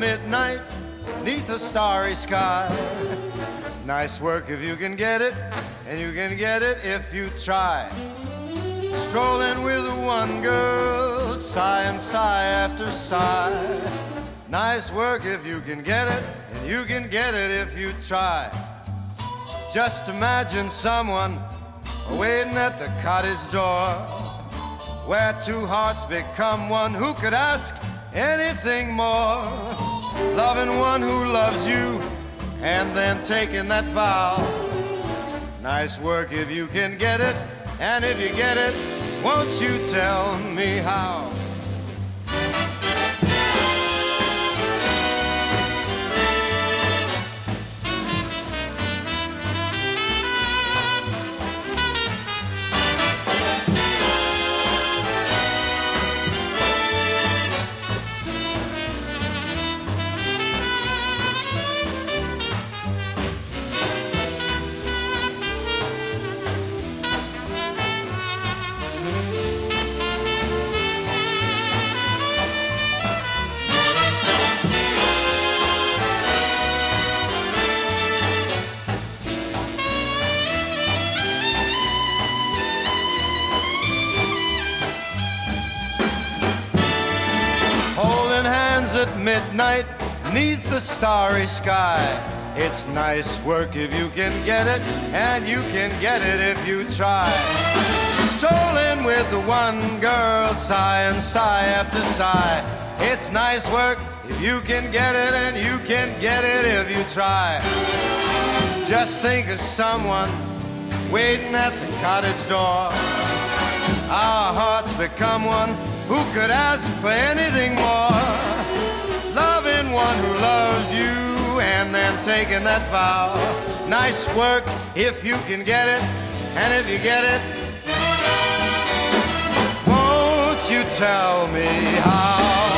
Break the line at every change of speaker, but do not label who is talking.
midnight, 'neath a starry sky. Nice work if you can get it, and you can get it if you try. Strolling with one girl, sigh and sigh after sigh. Nice work if you can get it, and you can get it if you try. Just imagine someone waiting at the cottage door, where two hearts become one. Who could ask anything more? Loving one who loves you, and then taking that vow. Nice work if you can get it, and if you get it, won't you tell me how? At midnight, 'neath the starry sky. It's nice work if you can get it, and you can get it if you try. Strolling with the one girl, sigh and sigh after sigh. It's nice work if you can get it, and you can get it if you try. Just think of someone waiting at the cottage door. Our hearts become one. Who could ask for anything more? Loving one who loves you, and then taking that vow. Nice work if you can get it, and if you get it, won't you tell me how?